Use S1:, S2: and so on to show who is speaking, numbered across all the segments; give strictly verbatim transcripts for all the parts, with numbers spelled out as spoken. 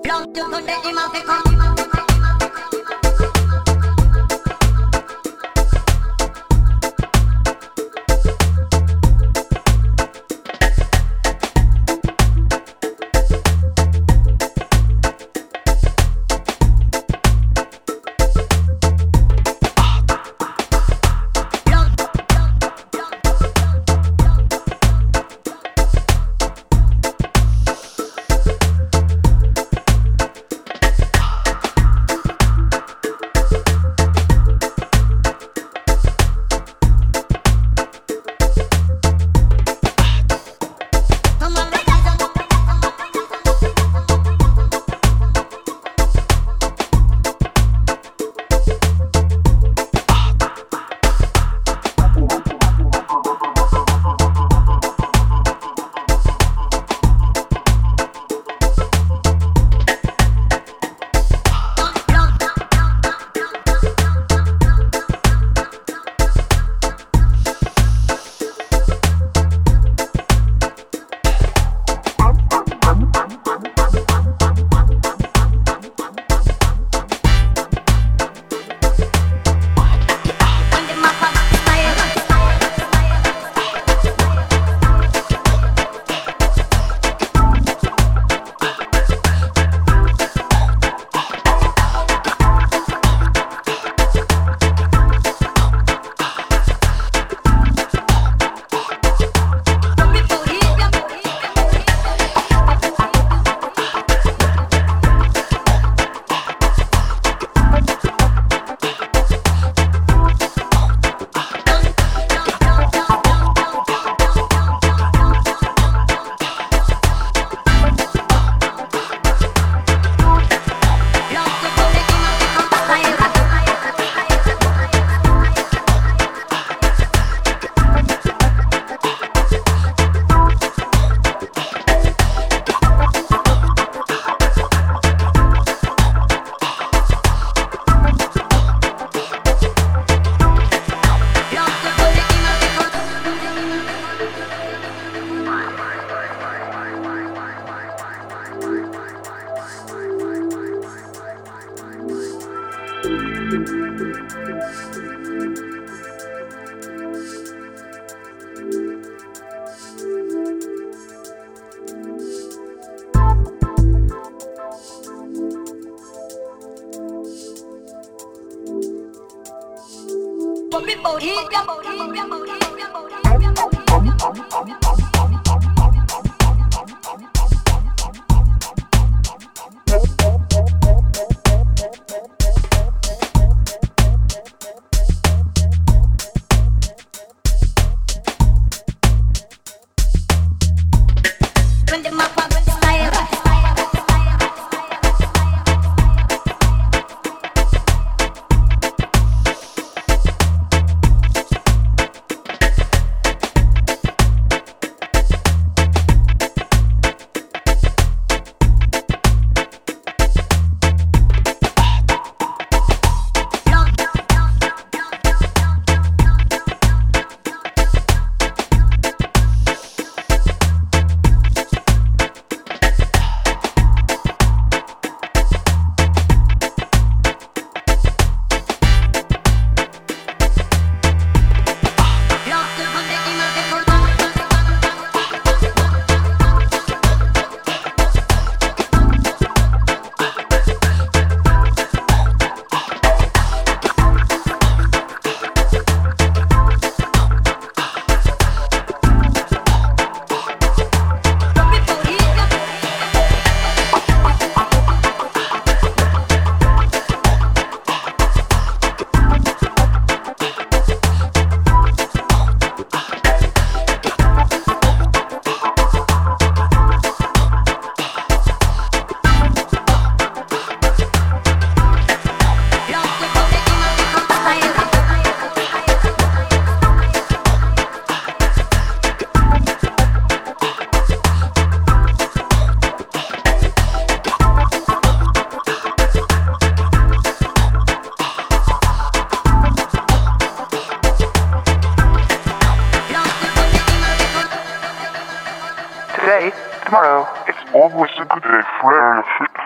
S1: Today, tomorrow, it's always a good day for aerial shit.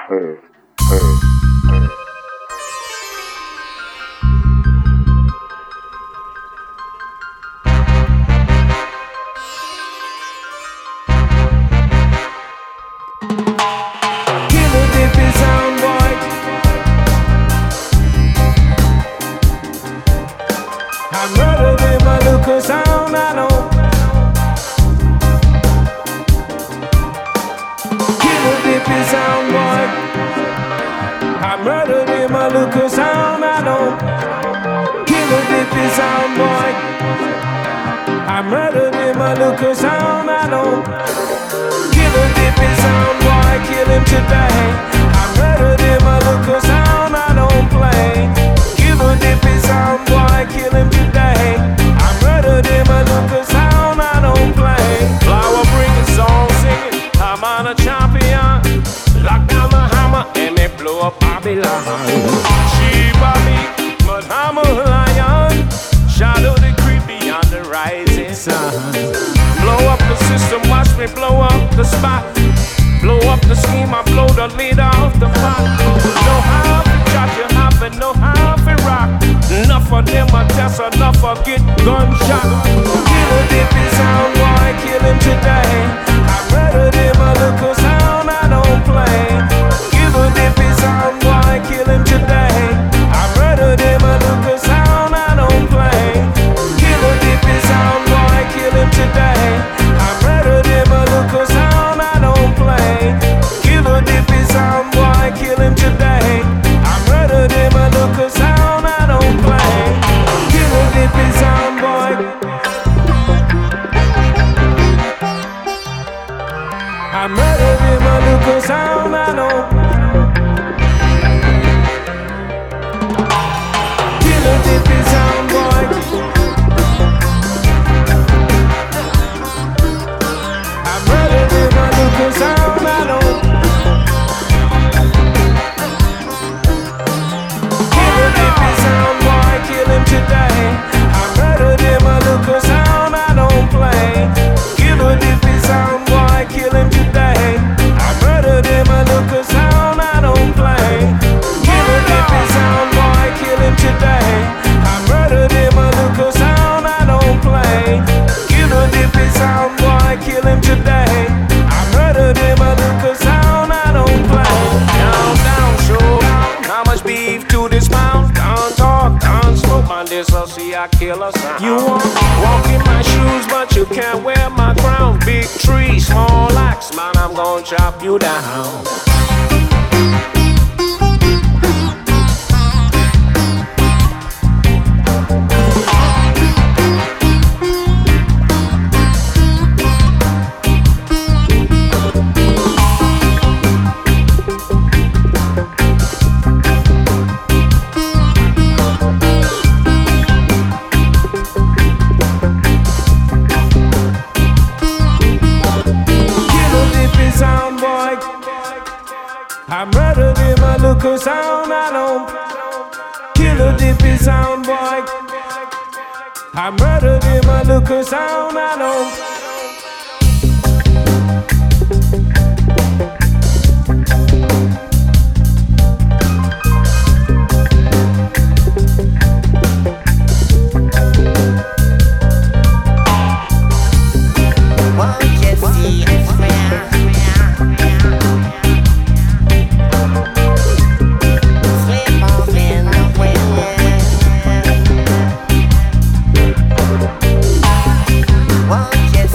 S1: Won't you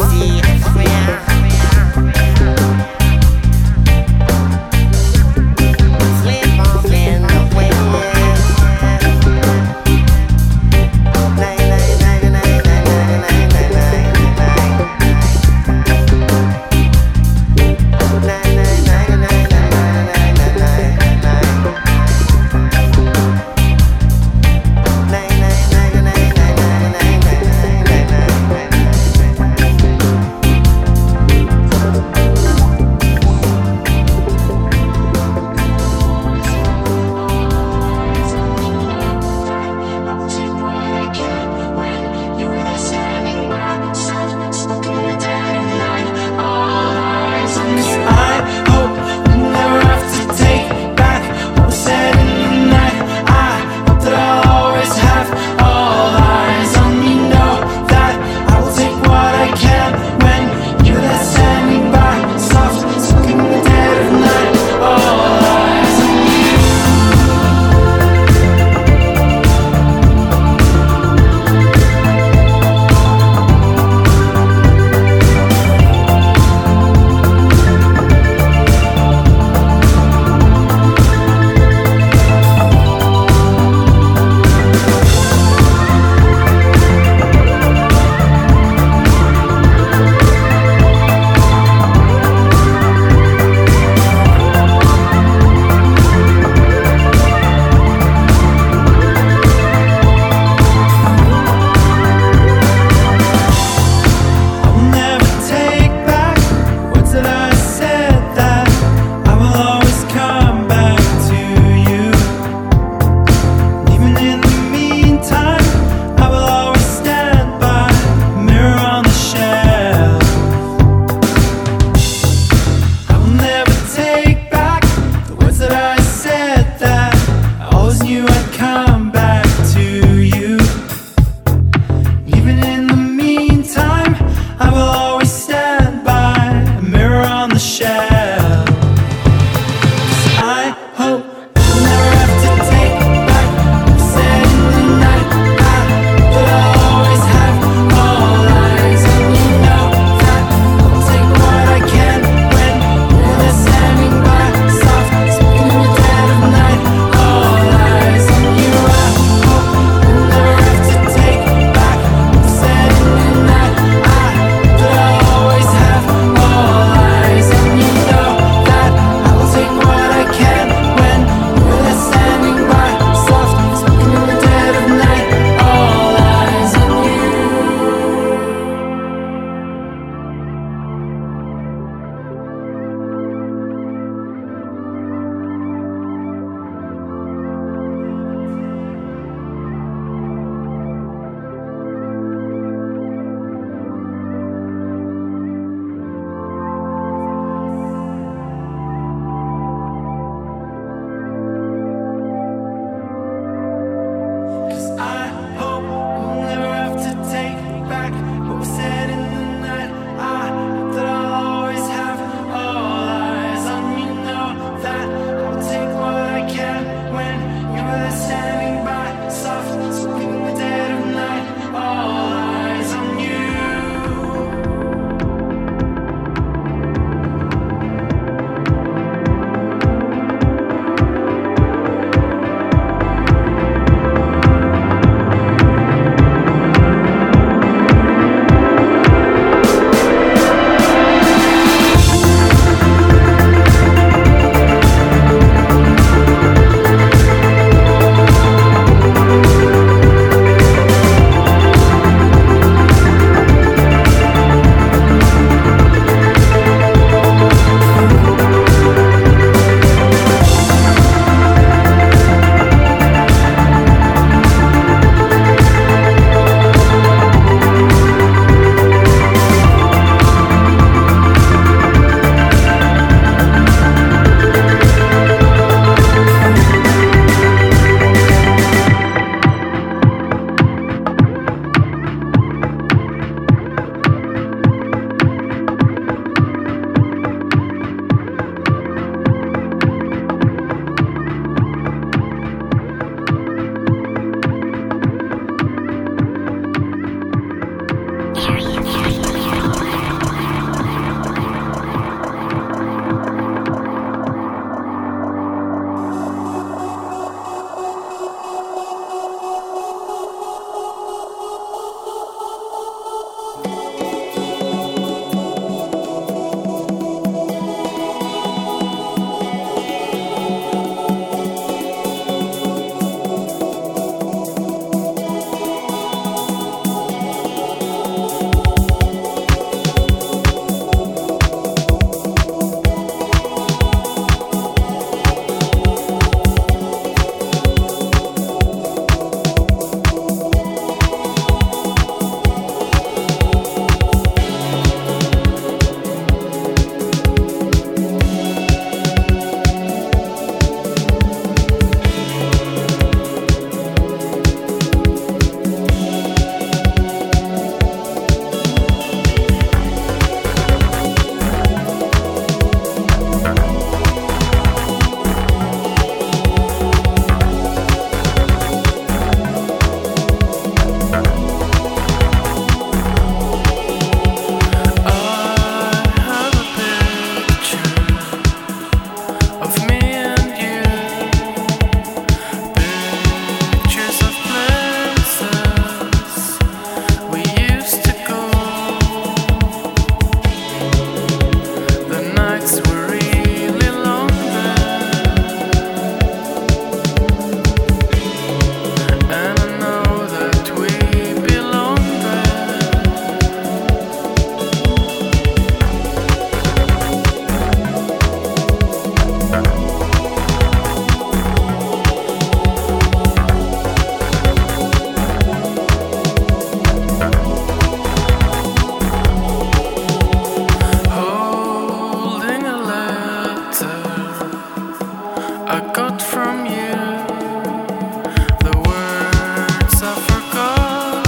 S1: I got from you the words I forgot,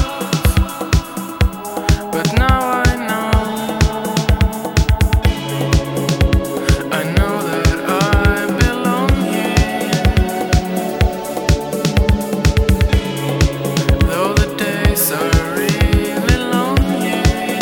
S1: but now I know, I know that I belong here, though the days are really long here.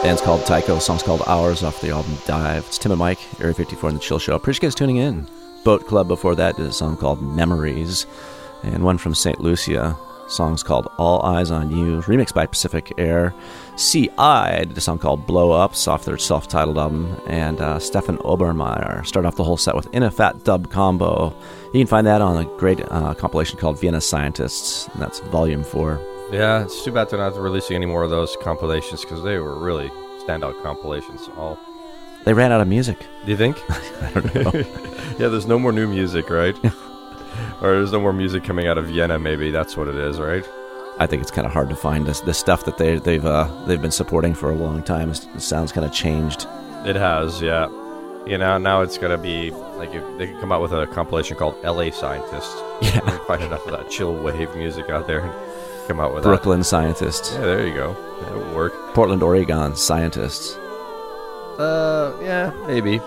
S2: Band's called Tycho. Song's called Hours off the album Dive. It's Tim and Mike, Area fifty-four in the Chill Show. Appreciate you guys tuning in. Boat Club before that did a song called Memories. And one from Saint Lucia. Song's called All Eyes on You. Remixed by Pacific Air. C I did a song called Blow Up. It's off their self-titled album. And uh, Stefan Obermeier started off the whole set with In a Fat Dub Combo. You can find that on a great uh, compilation called Vienna Scientists. And that's volume four.
S3: Yeah, it's too bad they're not releasing any more of those compilations because they were really standout compilations. All
S2: They ran out of music.
S3: Do you think?
S2: I don't know.
S3: Yeah, there's no more new music, right? Or there's no more music coming out of Vienna, maybe. That's what it is, right?
S2: I think it's kind of hard to find this the stuff that they, they've uh, they've been supporting for a long time. It sounds kind of changed.
S3: It has, yeah. You know, now it's going to be, like, if they could come out with a compilation called L A Scientists.
S2: Yeah.
S3: Find enough of that chill wave music out there and come out with
S2: Brooklyn
S3: that.
S2: Scientists.
S3: Yeah, there you go. That would work.
S2: Portland, Oregon Scientists.
S3: Uh, yeah, maybe.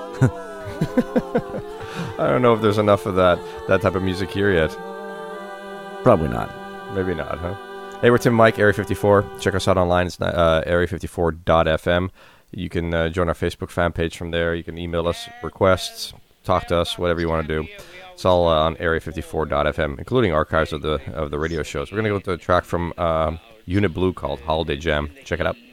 S3: I don't know if there's enough of that that type of music here yet.
S2: Probably not.
S3: Maybe not, huh? Hey, we're Tim and Mike, Area fifty-four. Check us out online. It's uh, area fifty-four dot f m. You can uh, join our Facebook fan page from there. You can email us requests, talk to us, whatever you want to do. It's all uh, on area fifty-four dot f m, including archives of the of the radio shows. We're going to go to a track from uh, Unit Blue called Holiday Jam. Check it out.